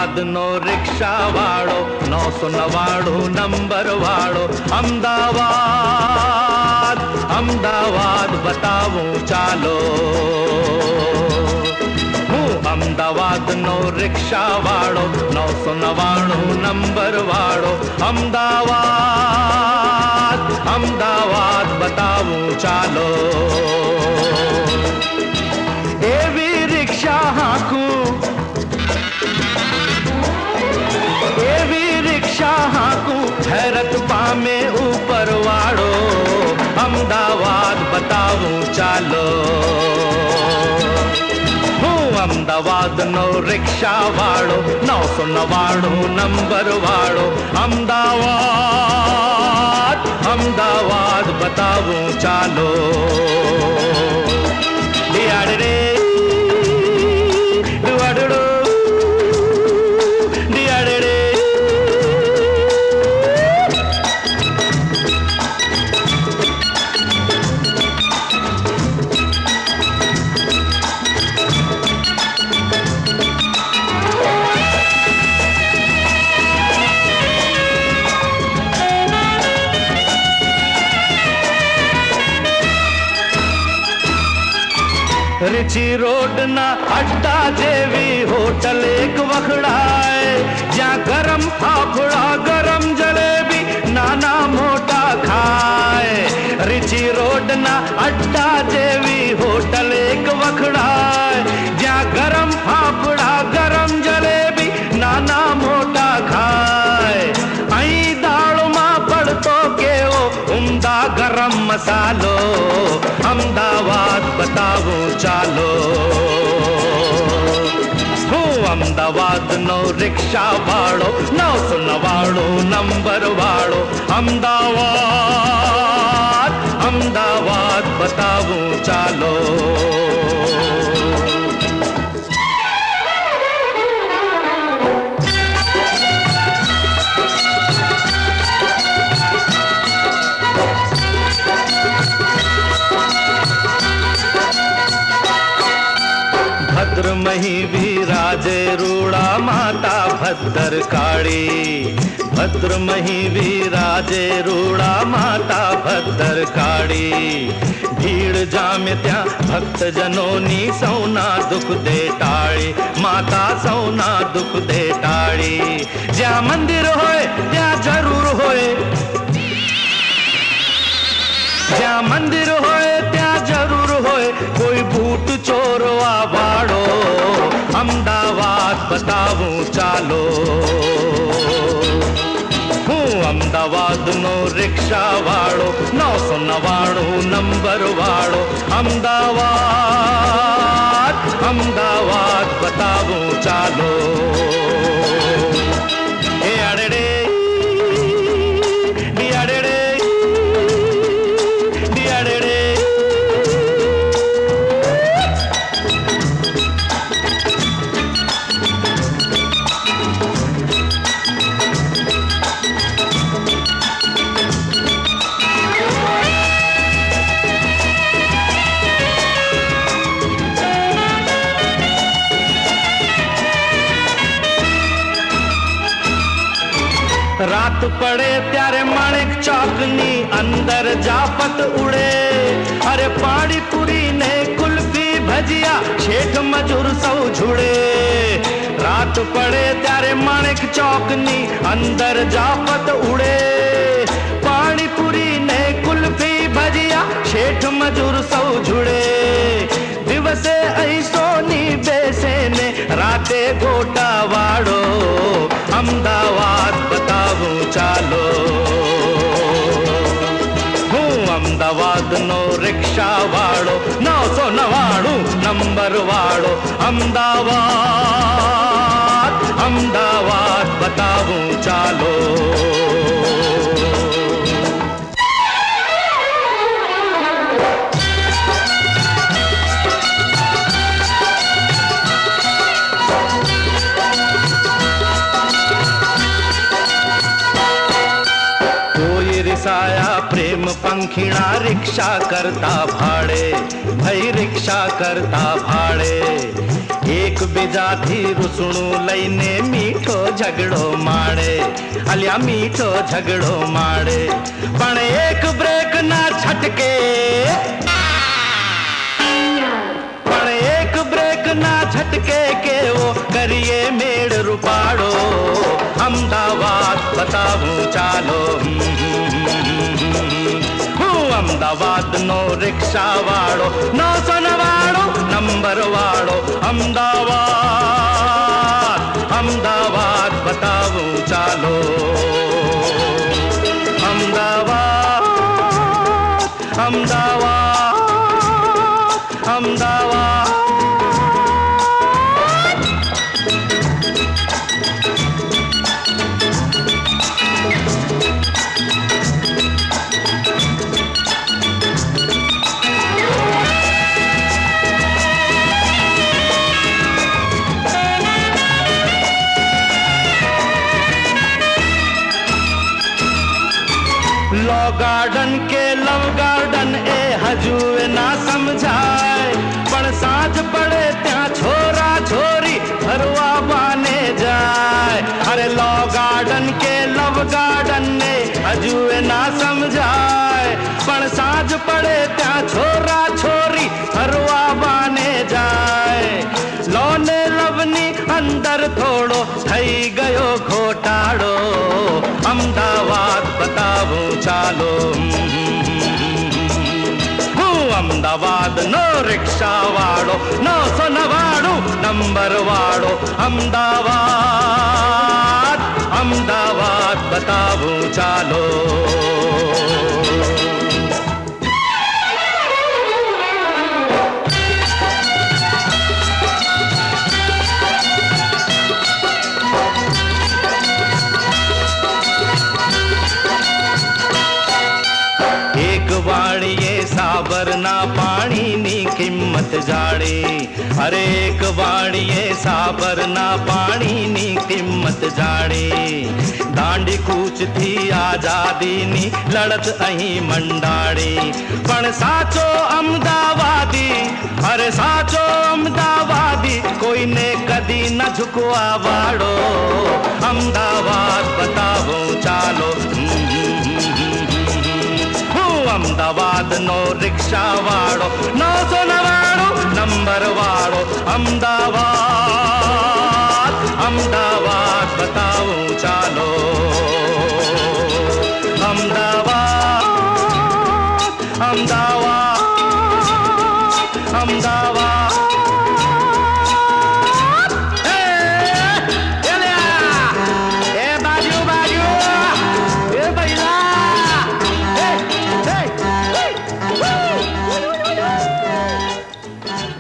અમદાવાદનો રિક્ષાવાળો 999 number વાળો અમદાવાદ અમદાવાદ બતાવું ચાલો હું અમદાવાદનો રિક્ષાવાળો 999 નંબર વાળો અમદાવાદ અમદાવાદ બતાવું ચાલો એવી રિક્ષા હાંકું हैरत पामे ऊपर वाड़ो अमदावाद बताऊं चालो हूँ अमदावाद नो रिक्शा वाड़ो 999 नंबर वाड़ो अमदावाद अमदावाद बताऊं चालो दियाड़े दुआड़ो रिची रोड ना अड्डा जेवी होटल एक वखड़ाए ज्यां गरम फाफड़ा गरम जलेबी नाना मोटा खाए रिची रोड ना अड्डा जेवी होटल एक वखड़ाए ज्यां गरम फाफड़ा गरम जलेबी नाना मोटा खाए आई दाल मां पड़तो केवो उम्दा गरम मसालो अमदावाद बताऊं चालो हूँ अमदावाद नो रिक्शा वाड़ो 999 नंबर वाड़ो अमदावाद अमदावाद बताऊं चालो भद्र मही विराजे रूड़ा माता भद्र काड़ी भद्र मही विराजे रूड़ा माता भद्र काड़ी भीड़ जामे त्या भक्त जनोनी सौना दुख दे टाड़ी माता सौना दुख दे टाड़ी ज्या मंदिर होए त्या जरूर होए ज्या मंदिर होए त्या जरूर होए कोई भूत चोरवा वाड़ो अमदावाद बताऊं चालो हूँ अमदावाद नो रिक्शा वाड़ो 999 नंबर वाड़ो अमदावाद अमदावाद बताऊं चालो ए अड़े रात पड़े त्यारे माणिक चौकनी अंदर जापत उड़े अरे पाड़ी पूरी ने कुल्फी भजिया शेठ मजूर सौ झुड़े रात पड़े त्यारे माणिक चौकनी अंदर जापत उड़े पाड़ी पूरी ने कुल्फी भजिया शेठ मजूर सौ झुड़े दिवसे ऐसोनी बेसे ने राते गोटा वाड़ो अमदावाद बताऊं चालो हूँ अमदावाद नो रिक्शा वाड़ो 999 नंबर वाड़ो अमदावाद अमदावाद बताऊं चालो प्रेम पंखीणा रिक्शा करता भाड़े भाई रिक्शा करता भाड़े एक બીજાથી રૂસણું લઈને મીઠો ઝઘડો માડે, અલ્યા મીઠો ઝઘડો માડે, પણ એક બ્રેક ના છટકે, પણ એક બ્રેક ના છટકે કેવો કરીએ મેળ રૂપાડો. અમદાવાદ બતાવું ચાલો, અમદાવાદનો રિક્ષાવાળો, 999 નંબર વાળો. અમદાવાદ, અમદાવાદ બતાવું ચાલો. અમદાવાદ, અમદાવાદ, અમદાવાદ. लॉ गार्डन के लव गार्डन ए हजूए ना समझाए, पण साँझ पड़े त्या छोरा छोरी फरवा बाने जाए. अरे लॉ गार्डन के लव गार्डन ने हजूए ना समझाए, पण साँझ पड़े त्या छोरा छोरी फरवा बाने जाए. लॉ ने लवनी अंदर थोड़ो थई गयो घोटाड़ो. अमदावाद बताऊं चालो, अमदावाद नो रिक्शा वाड़ो, 999 नंबर वाड़ो. अमदावाद, अमदावाद बताऊं चालो. વાણીએ સાબરના પાણીની કિંમત જાણે, અરે એક વાણીએ સાબરના પાણીની કિંમત જાણે. દાંડી કૂચથી આઝાદીની લડત અહીં મંડાણી, પણ સાચો અમદાવાદી, અરે સાચો અમદાવાદી કોઈને કદી ન ઝુકવા વાળો. અમદાવાદ બતાવો ચાલો, અમદાવાદનો રિક્ષાવાળો, 999 નંબર વાળો. અમદાવાદ, અમદાવાદ બતાવું ચાલો.